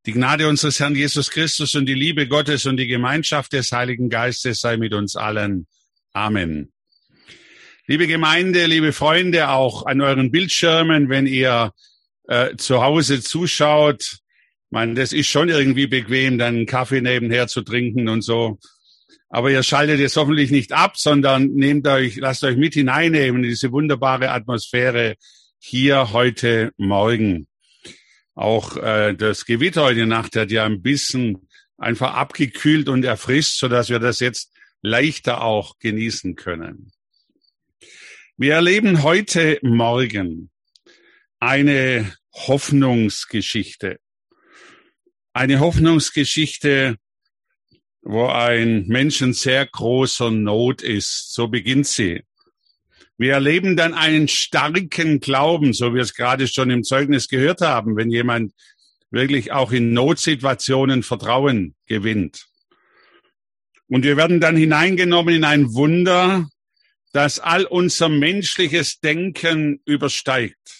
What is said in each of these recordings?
Die Gnade unseres Herrn Jesus Christus und die Liebe Gottes und die Gemeinschaft des Heiligen Geistes sei mit uns allen. Amen. Liebe Gemeinde, liebe Freunde, auch an euren Bildschirmen, wenn ihr zu Hause zuschaut, das ist schon irgendwie bequem, dann einen Kaffee nebenher zu trinken und so. Aber ihr schaltet jetzt hoffentlich nicht ab, sondern lasst euch mit hineinnehmen in diese wunderbare Atmosphäre hier heute Morgen. Auch das Gewitter heute Nacht hat ja ein bisschen einfach abgekühlt und erfrischt, sodass wir das jetzt leichter auch genießen können. Wir erleben heute Morgen eine Hoffnungsgeschichte. Eine Hoffnungsgeschichte, wo ein Mensch in sehr großer Not ist. So beginnt sie. Wir erleben dann einen starken Glauben, so wie wir es gerade schon im Zeugnis gehört haben, wenn jemand wirklich auch in Notsituationen Vertrauen gewinnt. Und wir werden dann hineingenommen in ein Wunder, das all unser menschliches Denken übersteigt.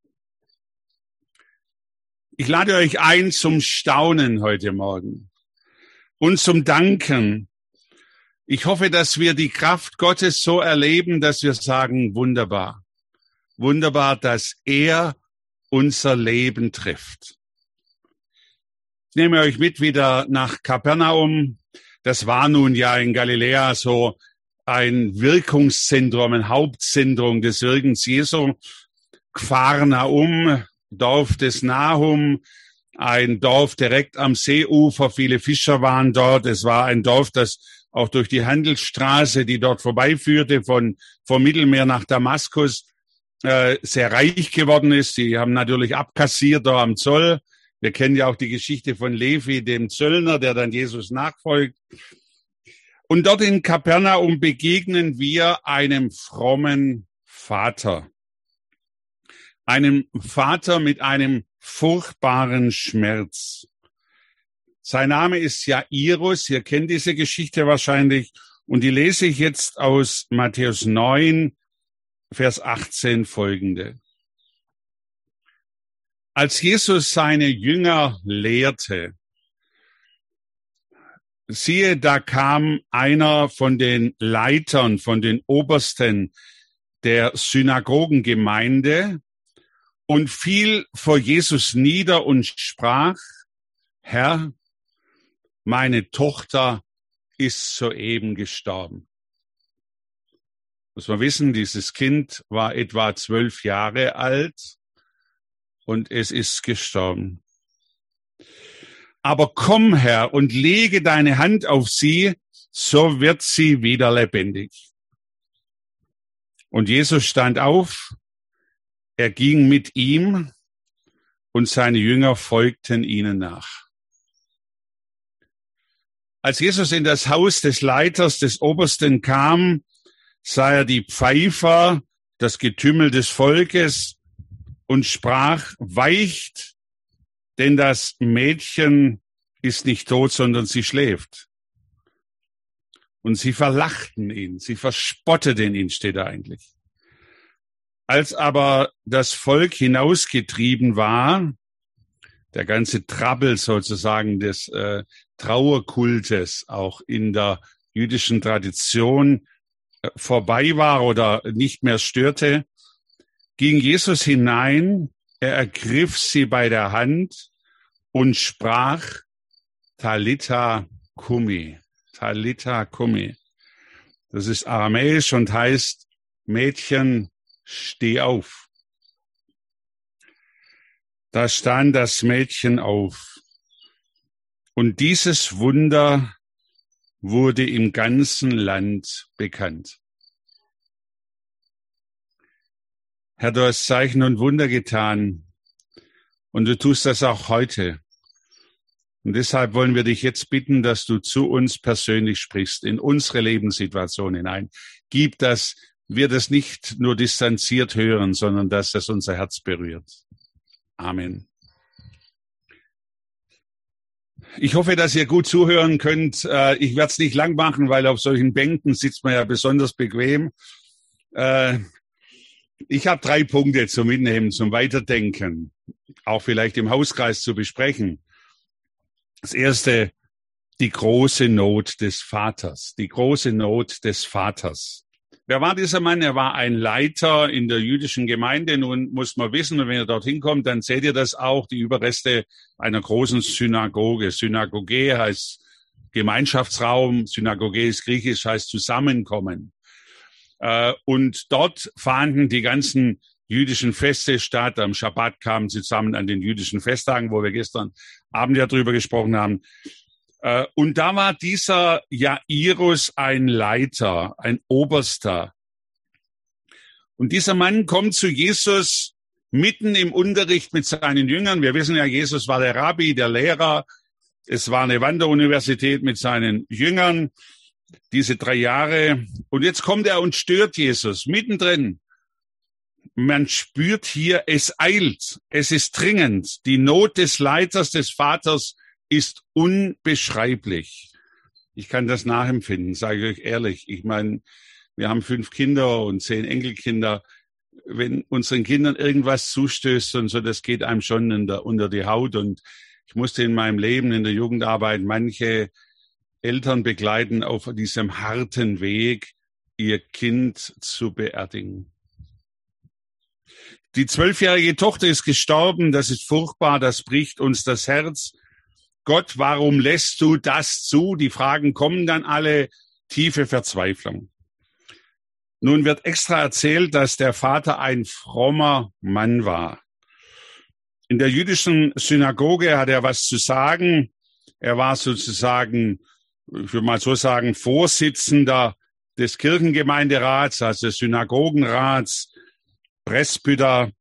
Ich lade euch ein zum Staunen heute Morgen und zum Danken. Ich hoffe, dass wir die Kraft Gottes so erleben, dass wir sagen, wunderbar. Wunderbar, dass er unser Leben trifft. Ich nehme euch mit wieder nach Kapernaum. Das war nun ja in Galiläa so ein Wirkungszentrum, ein Hauptzentrum des Wirkens Jesu. Pharnaum, Dorf des Nahum, ein Dorf direkt am Seeufer. Viele Fischer waren dort. Es war ein Dorf, das auch durch die Handelsstraße, die dort vorbeiführte, vom Mittelmeer nach Damaskus, sehr reich geworden ist. Sie haben natürlich abkassiert da am Zoll. Wir kennen ja auch die Geschichte von Levi, dem Zöllner, der dann Jesus nachfolgt. Und dort in Kapernaum begegnen wir einem frommen Vater. Einem Vater mit einem furchtbaren Schmerz. Sein Name ist Jairus, ihr kennt diese Geschichte wahrscheinlich, und die lese ich jetzt aus Matthäus 9, Vers 18 folgende. Als Jesus seine Jünger lehrte, siehe, da kam einer von den Leitern, von den Obersten der Synagogengemeinde und fiel vor Jesus nieder und sprach, Herr, meine Tochter ist soeben gestorben. Muss man wissen, dieses Kind war etwa 12 Jahre alt und es ist gestorben. Aber komm, Herr, und lege deine Hand auf sie, so wird sie wieder lebendig. Und Jesus stand auf, er ging mit ihm und seine Jünger folgten ihnen nach. Als Jesus in das Haus des Leiters, des Obersten kam, sah er die Pfeifer, das Getümmel des Volkes und sprach, weicht, denn das Mädchen ist nicht tot, sondern sie schläft. Und sie verlachten ihn, sie verspotteten ihn, steht da eigentlich. Als aber das Volk hinausgetrieben war, der ganze Trabbel sozusagen des Trauerkultes auch in der jüdischen Tradition vorbei war oder nicht mehr störte, ging Jesus hinein, er ergriff sie bei der Hand und sprach, Talitha Kumi, Talitha Kumi. Das ist aramäisch und heißt, Mädchen, steh auf. Da stand das Mädchen auf. Und dieses Wunder wurde im ganzen Land bekannt. Herr, du hast Zeichen und Wunder getan und du tust das auch heute. Und deshalb wollen wir dich jetzt bitten, dass du zu uns persönlich sprichst, in unsere Lebenssituation hinein. Gib, dass wir das nicht nur distanziert hören, sondern dass das unser Herz berührt. Amen. Ich hoffe, dass ihr gut zuhören könnt. Ich werde es nicht lang machen, weil auf solchen Bänken sitzt man ja besonders bequem. Ich habe 3 Punkte zum Mitnehmen, zum Weiterdenken, auch vielleicht im Hauskreis zu besprechen. Das erste, die große Not des Vaters. Die große Not des Vaters. Wer war dieser Mann? Er war ein Leiter in der jüdischen Gemeinde. Nun muss man wissen, und wenn ihr dorthin kommt, dann seht ihr das auch, die Überreste einer großen Synagoge. Synagoge heißt Gemeinschaftsraum. Synagoge ist griechisch, heißt Zusammenkommen. Und dort fanden die ganzen jüdischen Feste statt. Am Schabbat kamen sie zusammen an den jüdischen Festtagen, wo wir gestern Abend ja drüber gesprochen haben. Und da war dieser Jairus ein Leiter, ein Oberster. Und dieser Mann kommt zu Jesus mitten im Unterricht mit seinen Jüngern. Wir wissen ja, Jesus war der Rabbi, der Lehrer. Es war eine Wanderuniversität mit seinen Jüngern, diese 3 Jahre. Und jetzt kommt er und stört Jesus mittendrin. Man spürt hier, es eilt, es ist dringend. Die Not des Leiters, des Vaters ist unbeschreiblich. Ich kann das nachempfinden, sage ich euch ehrlich. Ich meine, wir haben 5 Kinder und 10 Enkelkinder. Wenn unseren Kindern irgendwas zustößt und so, das geht einem schon unter die Haut. Und ich musste in meinem Leben, in der Jugendarbeit, manche Eltern begleiten auf diesem harten Weg, ihr Kind zu beerdigen. Die 12-jährige Tochter ist gestorben. Das ist furchtbar. Das bricht uns das Herz. Gott, warum lässt du das zu? Die Fragen kommen dann alle, tiefe Verzweiflung. Nun wird extra erzählt, dass der Vater ein frommer Mann war. In der jüdischen Synagoge hat er was zu sagen. Er war sozusagen, ich würde mal so sagen, Vorsitzender des Kirchengemeinderats, also des Synagogenrats, Presbyter.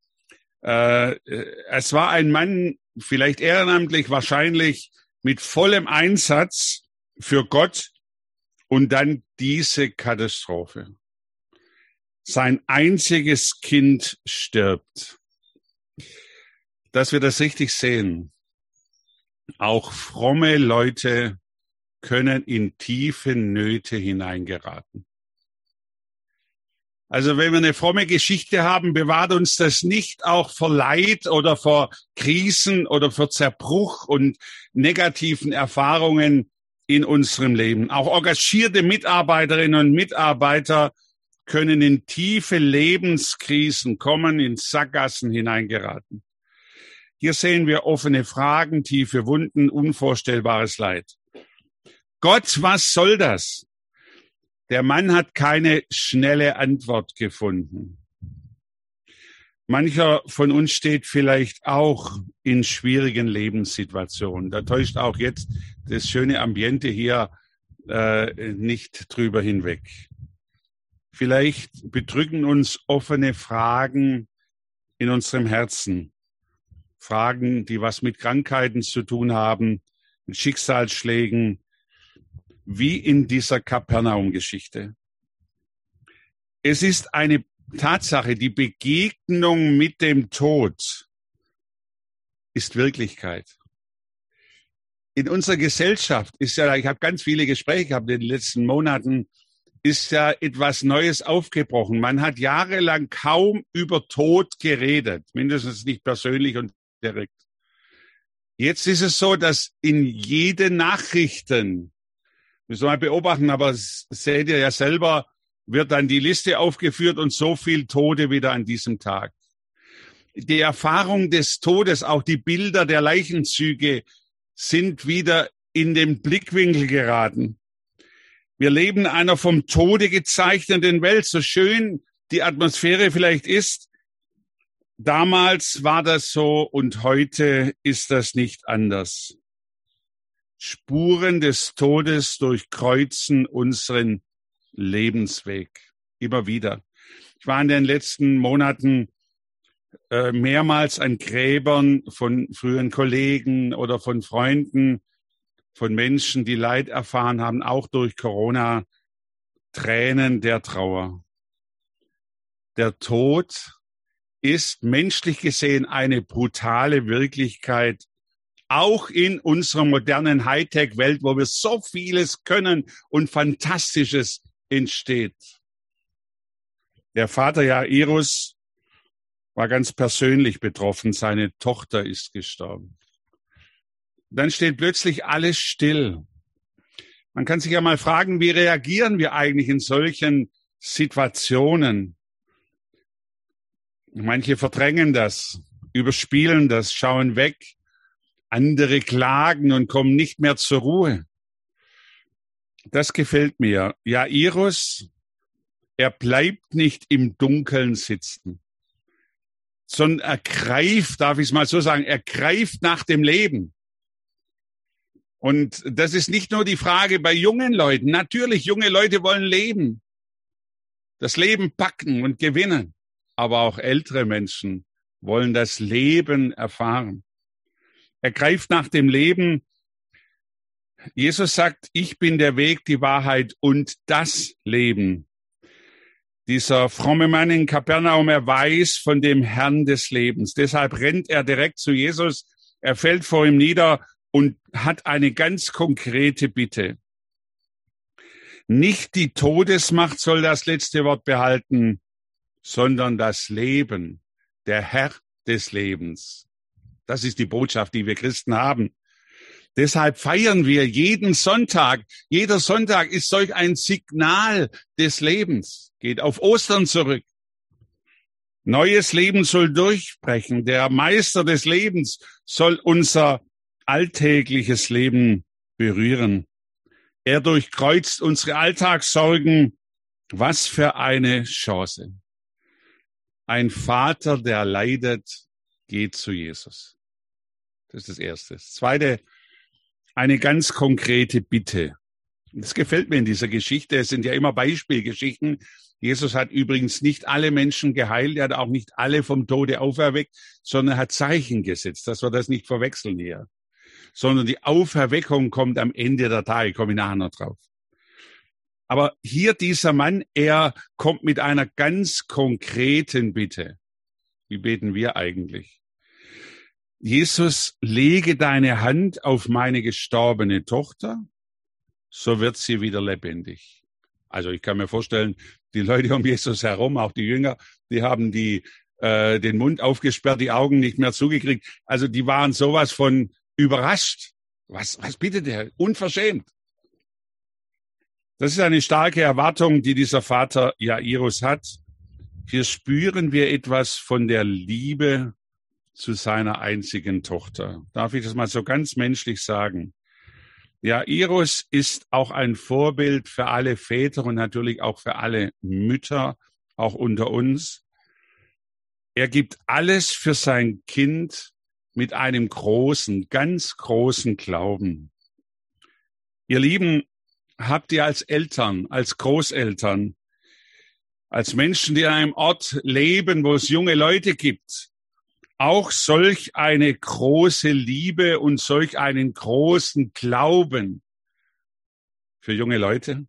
Es war ein Mann, vielleicht ehrenamtlich, wahrscheinlich mit vollem Einsatz für Gott und dann diese Katastrophe. Sein einziges Kind stirbt. Dass wir das richtig sehen. Auch fromme Leute können in tiefe Nöte hineingeraten. Also wenn wir eine fromme Geschichte haben, bewahrt uns das nicht auch vor Leid oder vor Krisen oder vor Zerbruch und negativen Erfahrungen in unserem Leben. Auch engagierte Mitarbeiterinnen und Mitarbeiter können in tiefe Lebenskrisen kommen, in Sackgassen hineingeraten. Hier sehen wir offene Fragen, tiefe Wunden, unvorstellbares Leid. Gott, was soll das? Der Mann hat keine schnelle Antwort gefunden. Mancher von uns steht vielleicht auch in schwierigen Lebenssituationen. Da täuscht auch jetzt das schöne Ambiente hier nicht drüber hinweg. Vielleicht bedrücken uns offene Fragen in unserem Herzen. Fragen, die was mit Krankheiten zu tun haben, mit Schicksalsschlägen, wie in dieser Kapernaum-Geschichte. Es ist eine Tatsache, die Begegnung mit dem Tod ist Wirklichkeit. In unserer Gesellschaft ist ja, ich habe ganz viele Gespräche gehabt in den letzten Monaten, ist ja etwas Neues aufgebrochen. Man hat jahrelang kaum über Tod geredet, mindestens nicht persönlich und direkt. Jetzt ist es so, dass in jede Nachrichten, müssen wir mal beobachten, aber seht ihr ja selber, wird dann die Liste aufgeführt und so viel Tote wieder an diesem Tag. Die Erfahrung des Todes, auch die Bilder der Leichenzüge sind wieder in den Blickwinkel geraten. Wir leben in einer vom Tode gezeichneten Welt, so schön die Atmosphäre vielleicht ist. Damals war das so und heute ist das nicht anders. Spuren des Todes durchkreuzen unseren Lebensweg immer wieder. Ich war in den letzten Monaten mehrmals an Gräbern von früheren Kollegen oder von Freunden, von Menschen, die Leid erfahren haben, auch durch Corona, Tränen der Trauer. Der Tod ist menschlich gesehen eine brutale Wirklichkeit, auch in unserer modernen Hightech-Welt, wo wir so vieles können und Fantastisches entsteht. Der Vater Jairus war ganz persönlich betroffen. Seine Tochter ist gestorben. Dann steht plötzlich alles still. Man kann sich ja mal fragen, wie reagieren wir eigentlich in solchen Situationen? Manche verdrängen das, überspielen das, schauen weg. Andere klagen und kommen nicht mehr zur Ruhe. Das gefällt mir. Jairus, er bleibt nicht im Dunkeln sitzen, sondern er greift, darf ich es mal so sagen, er greift nach dem Leben. Und das ist nicht nur die Frage bei jungen Leuten. Natürlich, junge Leute wollen leben, das Leben packen und gewinnen. Aber auch ältere Menschen wollen das Leben erfahren. Er greift nach dem Leben. Jesus sagt, ich bin der Weg, die Wahrheit und das Leben. Dieser fromme Mann in Kapernaum, er weiß von dem Herrn des Lebens. Deshalb rennt er direkt zu Jesus. Er fällt vor ihm nieder und hat eine ganz konkrete Bitte. Nicht die Todesmacht soll das letzte Wort behalten, sondern das Leben, der Herr des Lebens. Das ist die Botschaft, die wir Christen haben. Deshalb feiern wir jeden Sonntag. Jeder Sonntag ist solch ein Signal des Lebens. Geht auf Ostern zurück. Neues Leben soll durchbrechen. Der Meister des Lebens soll unser alltägliches Leben berühren. Er durchkreuzt unsere Alltagssorgen. Was für eine Chance. Ein Vater, der leidet, geht zu Jesus. Das ist das Erste. Das Zweite, eine ganz konkrete Bitte. Das gefällt mir in dieser Geschichte. Es sind ja immer Beispielgeschichten. Jesus hat übrigens nicht alle Menschen geheilt. Er hat auch nicht alle vom Tode auferweckt, sondern hat Zeichen gesetzt, dass wir das nicht verwechseln hier. Sondern die Auferweckung kommt am Ende der Tage. Komme ich nachher noch drauf. Aber hier dieser Mann, er kommt mit einer ganz konkreten Bitte. Wie beten wir eigentlich? Jesus, lege deine Hand auf meine gestorbene Tochter, so wird sie wieder lebendig. Also ich kann mir vorstellen, die Leute um Jesus herum, auch die Jünger, die haben den Mund aufgesperrt, die Augen nicht mehr zugekriegt. Also die waren sowas von überrascht. Was bittet er? Unverschämt. Das ist eine starke Erwartung, die dieser Vater Jairus hat. Hier spüren wir etwas von der Liebe zu seiner einzigen Tochter. Darf ich das mal so ganz menschlich sagen? Jairus ist auch ein Vorbild für alle Väter und natürlich auch für alle Mütter, auch unter uns. Er gibt alles für sein Kind mit einem großen, ganz großen Glauben. Ihr Lieben, habt ihr als Eltern, als Großeltern, als Menschen, die an einem Ort leben, wo es junge Leute gibt, auch solch eine große Liebe und solch einen großen Glauben für junge Leute?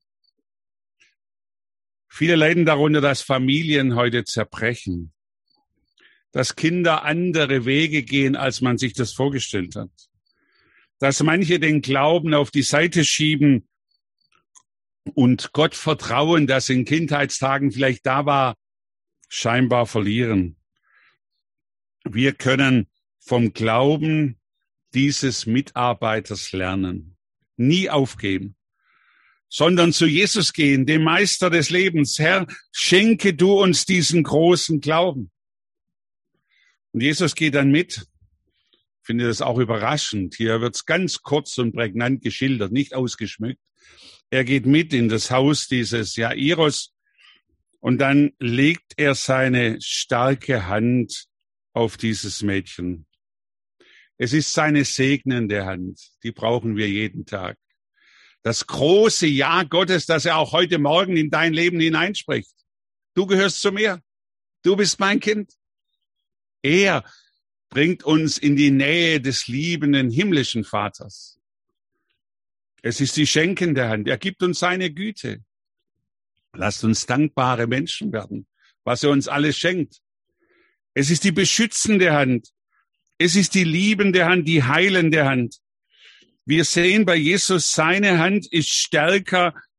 Viele leiden darunter, dass Familien heute zerbrechen, dass Kinder andere Wege gehen, als man sich das vorgestellt hat, dass manche den Glauben auf die Seite schieben und Gott vertrauen, das in Kindheitstagen vielleicht da war, scheinbar verlieren. Wir können vom Glauben dieses Mitarbeiters lernen. Nie aufgeben, sondern zu Jesus gehen, dem Meister des Lebens. Herr, schenke du uns diesen großen Glauben. Und Jesus geht dann mit. Ich finde das auch überraschend. Hier wird es ganz kurz und prägnant geschildert, nicht ausgeschmückt. Er geht mit in das Haus dieses Jairus und dann legt er seine starke Hand auf dieses Mädchen. Es ist seine segnende Hand, die brauchen wir jeden Tag. Das große Ja Gottes, das er auch heute Morgen in dein Leben hineinspricht. Du gehörst zu mir, du bist mein Kind. Er bringt uns in die Nähe des liebenden himmlischen Vaters. Es ist die schenkende Hand, er gibt uns seine Güte. Lasst uns dankbare Menschen werden, was er uns alles schenkt. Es ist die beschützende Hand. Es ist die liebende Hand, die heilende Hand. Wir sehen bei Jesus, seine Hand ist stärker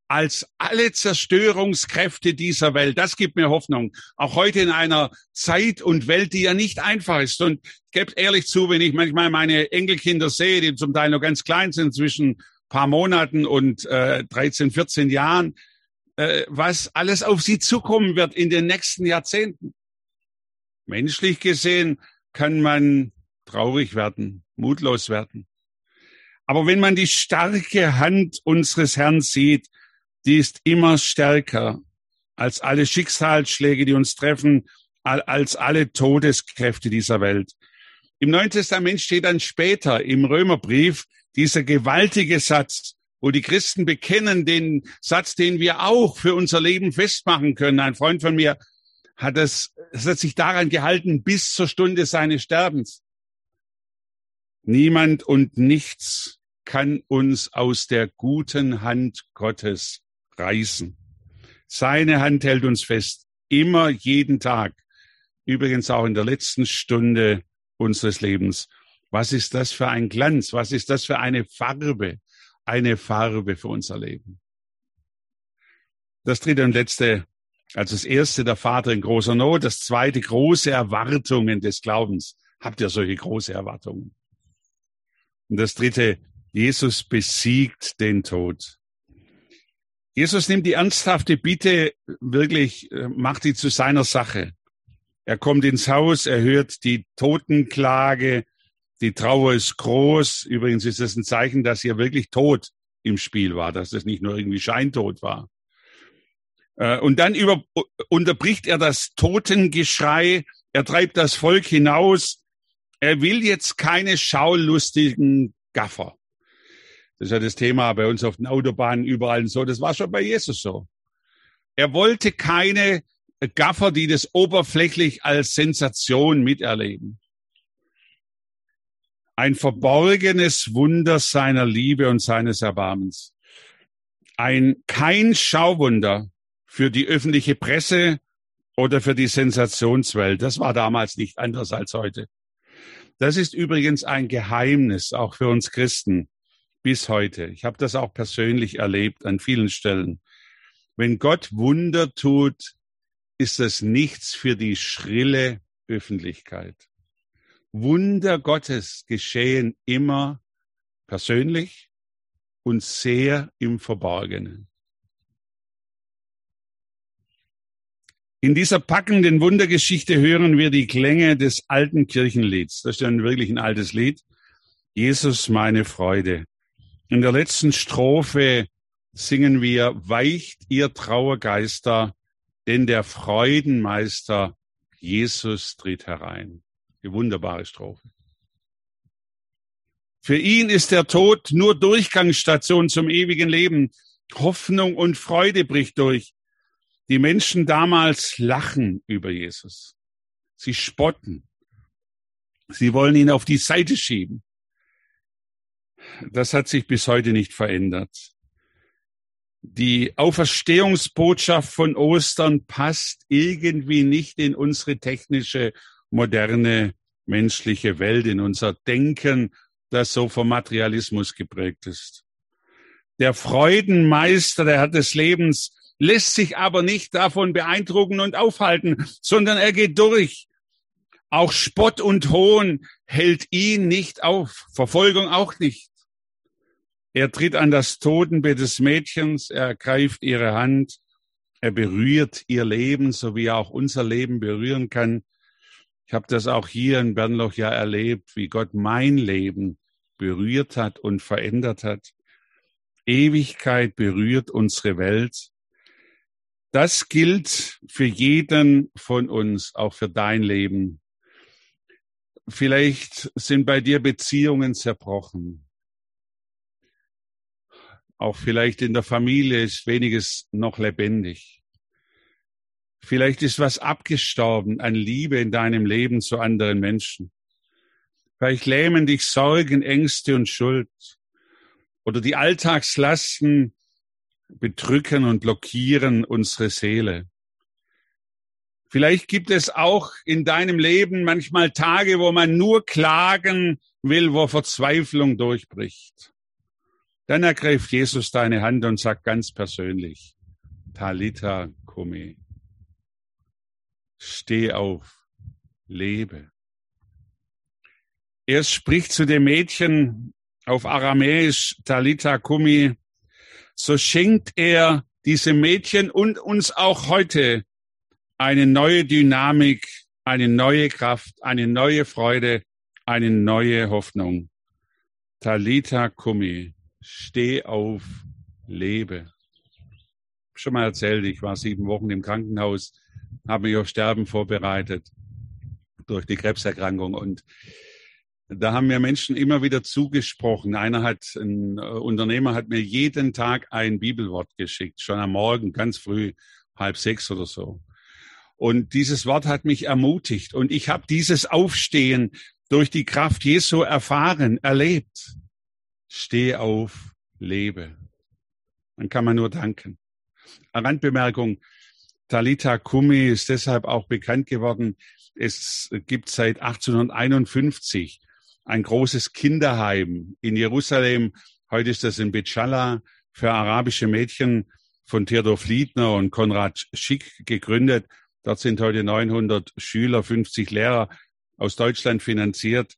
als alle Zerstörungskräfte dieser Welt. Das gibt mir Hoffnung. Auch heute in einer Zeit und Welt, die ja nicht einfach ist. Und ich gebe ehrlich zu, wenn ich manchmal meine Enkelkinder sehe, die zum Teil noch ganz klein sind, zwischen paar Monaten und 13, 14 Jahren, was alles auf sie zukommen wird in den nächsten Jahrzehnten. Menschlich gesehen kann man traurig werden, mutlos werden. Aber wenn man die starke Hand unseres Herrn sieht, die ist immer stärker als alle Schicksalsschläge, die uns treffen, als alle Todeskräfte dieser Welt. Im Neuen Testament steht dann später im Römerbrief dieser gewaltige Satz, wo die Christen bekennen, den Satz, den wir auch für unser Leben festmachen können. Ein Freund von mir hat sich daran gehalten bis zur Stunde seines Sterbens. Niemand und nichts kann uns aus der guten Hand Gottes reißen. Seine Hand hält uns fest, immer, jeden Tag. Übrigens auch in der letzten Stunde unseres Lebens. Was ist das für ein Glanz? Was ist das für eine Farbe? Eine Farbe für unser Leben. Das dritte und letzte, also das erste, der Vater in großer Not. Das zweite, große Erwartungen des Glaubens. Habt ihr solche große Erwartungen? Und das dritte, Jesus besiegt den Tod. Jesus nimmt die ernsthafte Bitte wirklich, macht die zu seiner Sache. Er kommt ins Haus, er hört die Totenklage, die Trauer ist groß. Übrigens ist das ein Zeichen, dass hier wirklich Tod im Spiel war, dass das nicht nur irgendwie Scheintod war. Und dann unterbricht er das Totengeschrei, er treibt das Volk hinaus. Er will jetzt keine schaulustigen Gaffer. Das ist ja das Thema bei uns auf den Autobahnen, überall und so. Das war schon bei Jesus so. Er wollte keine Gaffer, die das oberflächlich als Sensation miterleben. Ein verborgenes Wunder seiner Liebe und seines Erbarmens. Kein Schauwunder für die öffentliche Presse oder für die Sensationswelt. Das war damals nicht anders als heute. Das ist übrigens ein Geheimnis, auch für uns Christen, bis heute. Ich habe das auch persönlich erlebt an vielen Stellen. Wenn Gott Wunder tut, ist das nichts für die schrille Öffentlichkeit. Wunder Gottes geschehen immer persönlich und sehr im Verborgenen. In dieser packenden Wundergeschichte hören wir die Klänge des alten Kirchenlieds. Das ist ja wirklich ein altes Lied. Jesus, meine Freude. In der letzten Strophe singen wir, weicht ihr Trauergeister, denn der Freudenmeister Jesus tritt herein. Die wunderbare Strophe. Für ihn ist der Tod nur Durchgangsstation zum ewigen Leben. Hoffnung und Freude bricht durch. Die Menschen damals lachen über Jesus. Sie spotten. Sie wollen ihn auf die Seite schieben. Das hat sich bis heute nicht verändert. Die Auferstehungsbotschaft von Ostern passt irgendwie nicht in unsere technische, moderne, menschliche Welt, in unser Denken, das so vom Materialismus geprägt ist. Der Freudenmeister, der Herr des Lebens, lässt sich aber nicht davon beeindrucken und aufhalten, sondern er geht durch. Auch Spott und Hohn hält ihn nicht auf, Verfolgung auch nicht. Er tritt an das Totenbett des Mädchens, er greift ihre Hand, er berührt ihr Leben, so wie er auch unser Leben berühren kann. Ich habe das auch hier in Bernloch ja erlebt, wie Gott mein Leben berührt hat und verändert hat. Ewigkeit berührt unsere Welt. Das gilt für jeden von uns, auch für dein Leben. Vielleicht sind bei dir Beziehungen zerbrochen. Auch vielleicht in der Familie ist weniges noch lebendig. Vielleicht ist was abgestorben an Liebe in deinem Leben zu anderen Menschen. Vielleicht lähmen dich Sorgen, Ängste und Schuld. Oder die Alltagslasten bedrücken und blockieren unsere Seele. Vielleicht gibt es auch in deinem Leben manchmal Tage, wo man nur klagen will, wo Verzweiflung durchbricht. Dann ergreift Jesus deine Hand und sagt ganz persönlich, Talita Kumi, steh auf, lebe. Er spricht zu dem Mädchen auf Aramäisch, Talita Kumi, so schenkt er diesem Mädchen und uns auch heute eine neue Dynamik, eine neue Kraft, eine neue Freude, eine neue Hoffnung. Talita Kumi, steh auf, lebe. Schon mal erzählt, ich war 7 Wochen im Krankenhaus, habe mich auf Sterben vorbereitet durch die Krebserkrankung und da haben mir Menschen immer wieder zugesprochen. Ein Unternehmer hat mir jeden Tag ein Bibelwort geschickt, schon am Morgen, ganz früh, 5:30 oder so. Und dieses Wort hat mich ermutigt und ich habe dieses Aufstehen durch die Kraft Jesu erfahren, erlebt. Steh auf, lebe. Dann kann man nur danken. Eine Randbemerkung, Talita Kumi ist deshalb auch bekannt geworden. Es gibt seit 1851 ein großes Kinderheim in Jerusalem. Heute ist das in Bechala für arabische Mädchen von Theodor Fliedner und Konrad Schick gegründet. Dort sind heute 900 Schüler, 50 Lehrer aus Deutschland finanziert.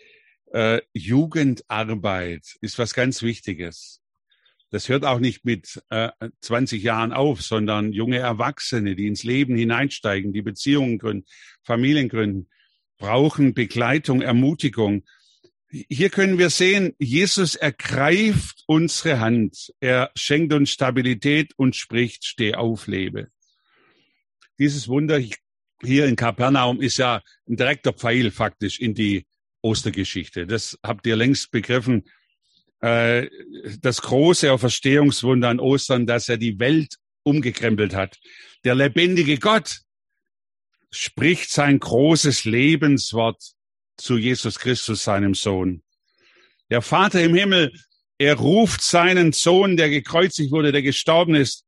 Jugendarbeit ist was ganz Wichtiges. Das hört auch nicht mit 20 Jahren auf, sondern junge Erwachsene, die ins Leben hineinsteigen, die Beziehungen gründen, Familien gründen, brauchen Begleitung, Ermutigung. Hier können wir sehen, Jesus ergreift unsere Hand. Er schenkt uns Stabilität und spricht, steh auf, lebe. Dieses Wunder hier in Kapernaum ist ja ein direkter Pfeil faktisch in die Ostergeschichte. Das habt ihr längst begriffen. Das große Auferstehungswunder an Ostern, dass er die Welt umgekrempelt hat. Der lebendige Gott spricht sein großes Lebenswort zu Jesus Christus, seinem Sohn. Der Vater im Himmel, er ruft seinen Sohn, der gekreuzigt wurde, der gestorben ist,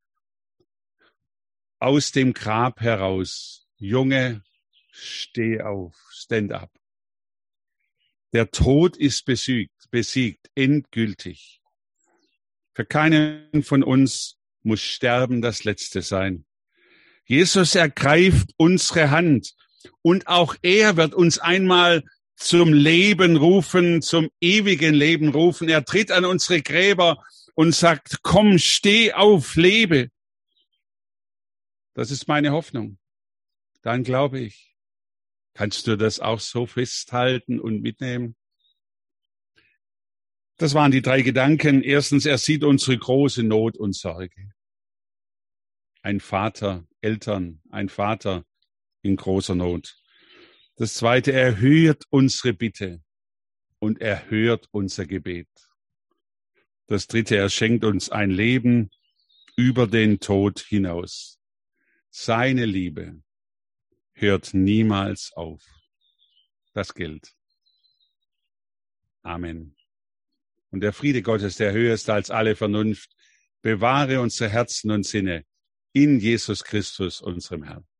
aus dem Grab heraus. Junge, steh auf, stand up. Der Tod ist besiegt, endgültig. Für keinen von uns muss Sterben das Letzte sein. Jesus ergreift unsere Hand und auch er wird uns einmal zum Leben rufen, zum ewigen Leben rufen. Er tritt an unsere Gräber und sagt, komm, steh auf, lebe. Das ist meine Hoffnung. Dann glaube ich. Kannst du das auch so festhalten und mitnehmen? Das waren die 3 Gedanken. Erstens, er sieht unsere große Not und Sorge. Ein Vater, Eltern, ein Vater in großer Not. Das Zweite, er hört unsere Bitte und er hört unser Gebet. Das Dritte, er schenkt uns ein Leben über den Tod hinaus. Seine Liebe hört niemals auf. Das gilt. Amen. Und der Friede Gottes, der höher ist als alle Vernunft, bewahre unsere Herzen und Sinne in Jesus Christus, unserem Herrn.